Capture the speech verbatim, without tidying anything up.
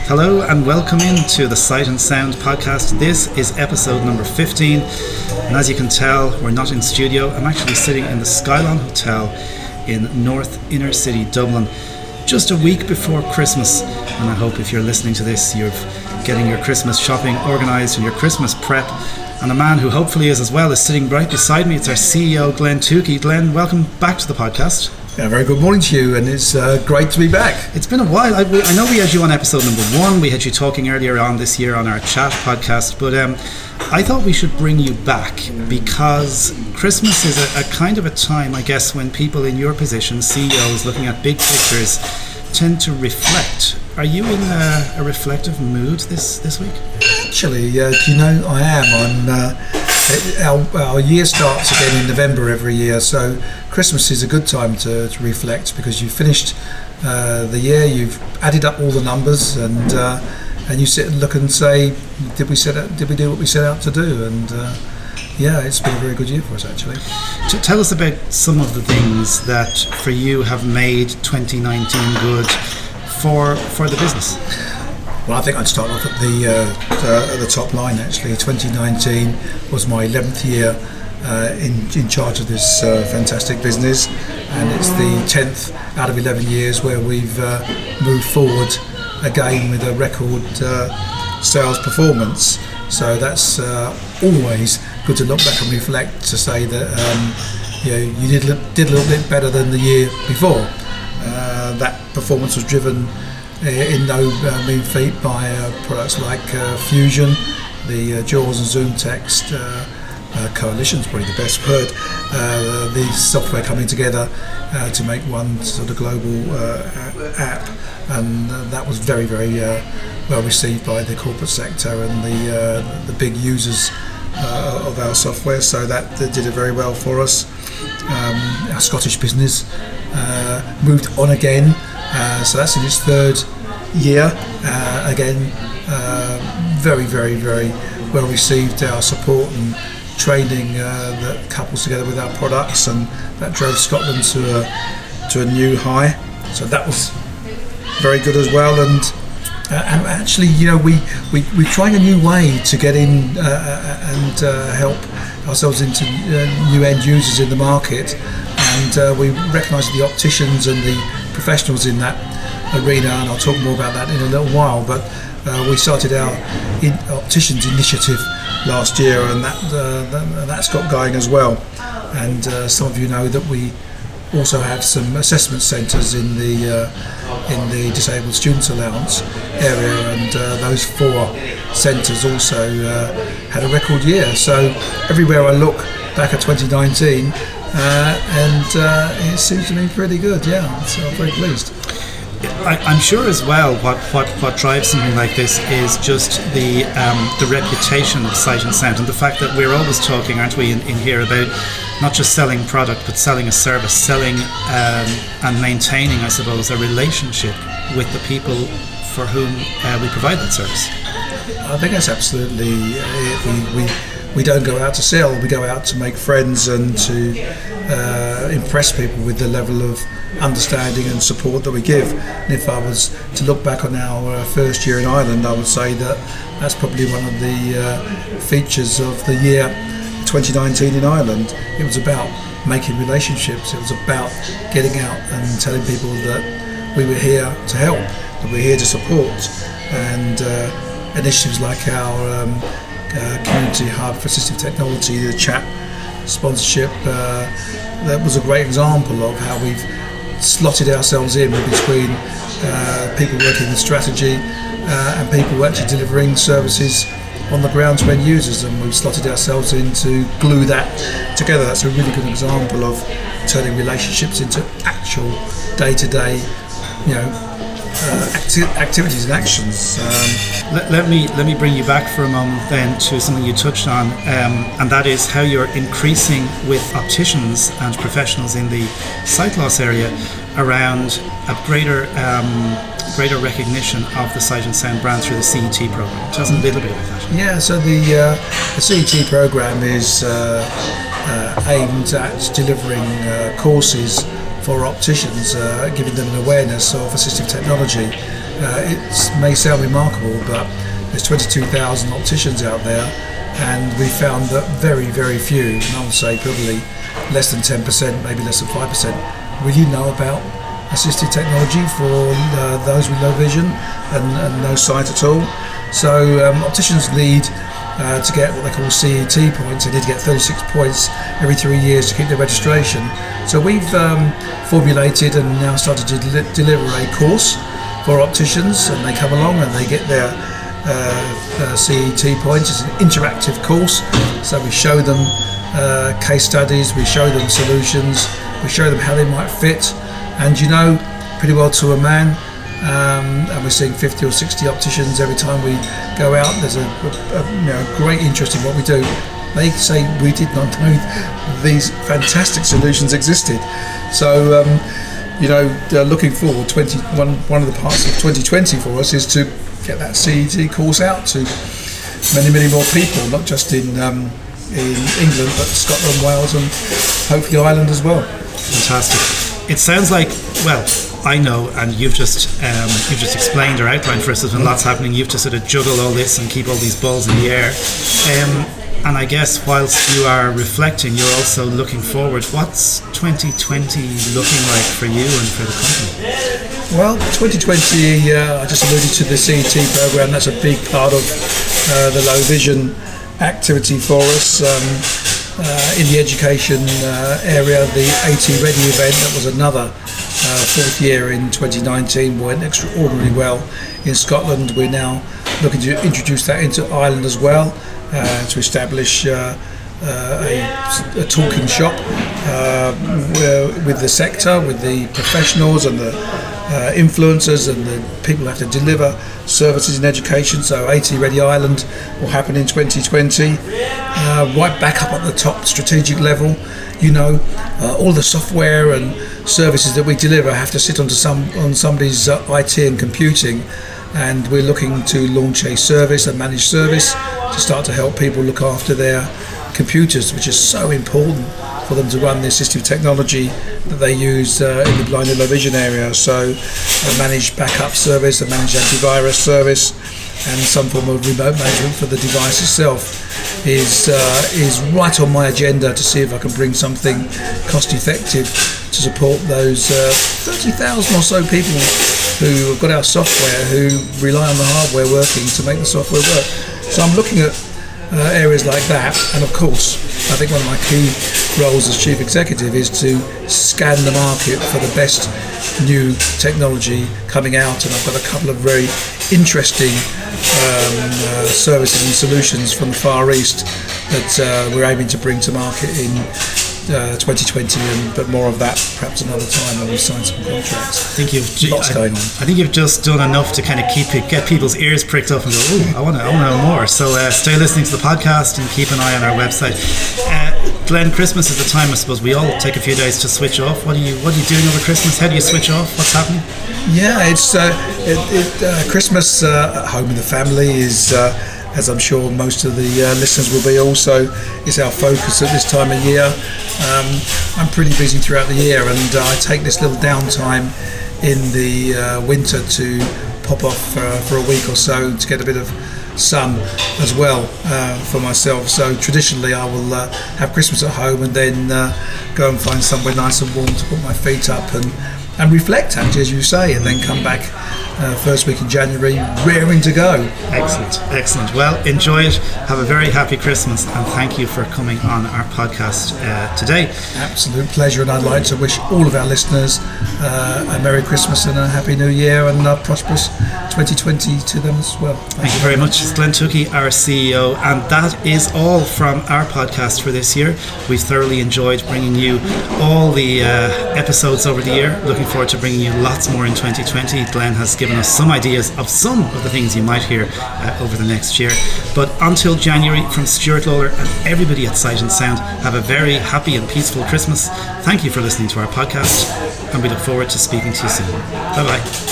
Hello and welcome into the Sight and Sound podcast. This is episode number fifteen, and as you can tell, we're not in studio. I'm actually sitting in the Skylon Hotel in North Inner City, Dublin, just a week before Christmas. And I hope if you're listening to this, you're getting your Christmas shopping organised and your Christmas prep. And a man who hopefully is as well is sitting right beside me. It's our C E O, Glenn Tukey. Glenn, welcome back to the podcast. Yeah, very good morning to you, and it's uh, great to be back. It's been a while. I, I know we had you on episode number one. We had you talking earlier on this year on our chat podcast, but um, I thought we should bring you back because Christmas is a, a kind of a time, I guess, when people in your position, C E Os looking at big pictures, tend to reflect. Are you in a, a reflective mood this, this week? Actually, uh, do you know, I am. I'm, uh, our, our year starts again in November every year, so Christmas is a good time to, to reflect because you've finished uh, the year, you've added up all the numbers, and uh, and you sit and look and say, did we set out, did we do what we set out to do? And uh, yeah, it's been a very good year for us, actually. To tell us about some of the things that for you have made twenty nineteen good for for the business. Well, I think I'd start off at the, uh, the, at the top line, actually. twenty nineteen was my eleventh year uh, in, in charge of this uh, fantastic business, and it's the tenth out of eleven years where we've uh, moved forward again with a record uh, sales performance. So that's uh, always good to look back and reflect to say that um, you know, you did, did a little bit better than the year before. Uh, that performance was driven in no uh, mean feat by uh, products like uh, Fusion, the uh, JAWS and Zoom Text uh, uh, coalition is probably the best word. Uh, the software coming together uh, to make one sort of global uh, app, and uh, that was very, very uh, well received by the corporate sector and the uh, the big users uh, of our software. So that, that did it very well for us. Um, our Scottish business uh, moved on again. Uh, so that's in its third year. Uh, again, uh, very, very, very well received. Our support and training uh, that couples together with our products, and that drove Scotland to a to a new high. So that was very good as well. And, uh, and actually, you know, we we we're trying a new way to get in uh, and uh, help ourselves into uh, new end users in the market. And uh, we recognise the opticians and the professionals in that arena, and I'll talk more about that in a little while, but uh, we started our in opticians initiative last year, and that, uh, that that's got going as well. And uh, some of you know that we also have some assessment centres in the uh, in the disabled students allowance area, and uh, those four centres also uh, had a record year. So everywhere I look back at twenty nineteen, Uh, and uh, it seems to be pretty good, yeah, so I'm very pleased. I, I'm sure as well what, what, what drives something like this is just the um, the reputation of Sight and Sound, and the fact that we're always talking, aren't we, in, in here about not just selling product but selling a service, selling um, and maintaining, I suppose, a relationship with the people for whom uh, we provide that service. I think that's absolutely it. We, we We don't go out to sell, we go out to make friends and to uh, impress people with the level of understanding and support that we give. And if I was to look back on our uh, first year in Ireland, I would say that that's probably one of the uh, features of the year twenty nineteen in Ireland. It was about making relationships, it was about getting out and telling people that we were here to help, that we're here to support, and uh, initiatives like our um, Uh, community hub for assistive technology, the chat sponsorship, uh, that was a great example of how we've slotted ourselves in between uh, people working with strategy uh, and people actually delivering services on the ground to end users, and we've slotted ourselves in to glue that together. That's a really good example of turning relationships into actual day-to-day, you know, Uh, acti- activities and actions. Um, let, let me let me bring you back for a moment then to something you touched on, um, and that is how you're increasing with opticians and professionals in the sight loss area around a greater um, greater recognition of the Sight and Sound brand through the C E T program. Tell us a little bit about that. Yeah, so the uh, the C E T program is uh, uh, aimed at delivering uh, courses for opticians, uh, giving them an awareness of assistive technology uh, it may sound remarkable, but there's twenty-two thousand opticians out there, and we found that very, very few, and I would say probably less than ten percent, maybe less than five percent, really know about assistive technology for uh, those with low vision and, and no sight at all. So um, opticians need uh, to get what they call C E T points. They need to get thirty-six points every three years to keep their registration. So we've um, formulated and now started to del- deliver a course for opticians, and they come along and they get their uh, uh, C E T points. It's an interactive course, so we show them uh, case studies, we show them solutions, we show them how they might fit, and you know, pretty well to a man. Um, and we're seeing fifty or sixty opticians every time we go out. There's a, a, a you know, great interest in what we do. They say we did not know these fantastic solutions existed. So, um, you know, uh, looking forward, twenty, one, one of the parts of twenty twenty for us is to get that C E T course out to many, many more people, not just in um, in England, but Scotland, Wales, and hopefully Ireland as well. Fantastic. It sounds like, well, I know, and you've just um, you've just explained or outlined for us there's been lots happening. You've to sort of juggle all this and keep all these balls in the air. Um, and I guess whilst you are reflecting, you're also looking forward. What's twenty twenty looking like for you and for the company? Well, twenty twenty, uh, I just alluded to the C E T program. That's a big part of uh, the low vision activity for us. Um, uh, in the education uh, area, the AT Ready event, that was another uh, fourth year in twenty nineteen, went extraordinarily well in Scotland. We're now looking to introduce that into Ireland as well, uh, to establish uh, uh, a, a talking shop uh, with the sector, with the professionals and the uh, influencers and the people who have to deliver services in education. So AT Ready Ireland will happen in twenty twenty. Uh, right back up at the top strategic level, you know, uh, all the software and services that we deliver have to sit onto some on somebody's uh, I T and computing, and we're looking to launch a service, a managed service, to start to help people look after their computers, which is so important for them to run the assistive technology that they use uh, in the blind and low vision area. So a managed backup service, a managed antivirus service, and some form of remote management for the device itself is uh, is right on my agenda to see if I can bring something cost effective to support those uh, thirty thousand or so people who have got our software, who rely on the hardware working to make the software work. So I'm looking at uh, areas like that, and of course I think one of my key roles as Chief Executive is to scan the market for the best new technology coming out, and I've got a couple of very interesting um, uh, services and solutions from the Far East that uh, we're aiming to bring to market in uh, twenty twenty, and but more of that perhaps another time when we sign some contracts. I think you've ju- Lots I, going on. I think you've just done enough to kind of keep it, get people's ears pricked up and go, "Ooh, I want to, I want to know more." So uh, stay listening to the podcast and keep an eye on our website. Uh, Glenn, Christmas is the time I suppose we all take a few days to switch off. What are you What are you doing over Christmas? How do you switch off? What's happening? Yeah, it's uh, it, it, uh, Christmas uh, at home with the family is, uh, as I'm sure most of the uh, listeners will be also, is our focus at this time of year. Um, I'm pretty busy throughout the year, and uh, I take this little downtime in the uh, winter to pop off uh, for a week or so to get a bit of sun as well uh, for myself. So traditionally I will uh, have Christmas at home and then uh, go and find somewhere nice and warm to put my feet up and and reflect, actually, as you say, and then come back uh, first week in January raring to go. Excellent, excellent. Well, enjoy it. Have a very happy Christmas, and thank you for coming on our podcast uh, today. Absolute pleasure, and I'd like to wish all of our listeners uh, a Merry Christmas and a Happy New Year and a prosperous twenty twenty to them as well. Thank, Thank you very much. It's Glenn Tukey, our C E O, and that is all from our podcast for this year. We've thoroughly enjoyed bringing you all the uh, episodes over the year. Looking forward to bringing you lots more in twenty twenty. Glenn has given us some ideas of some of the things you might hear uh, over the next year. But until January, from Stuart Lawler and everybody at Sight and Sound, have a very happy and peaceful Christmas. Thank you for listening to our podcast, and we look forward to speaking to you soon. Bye bye.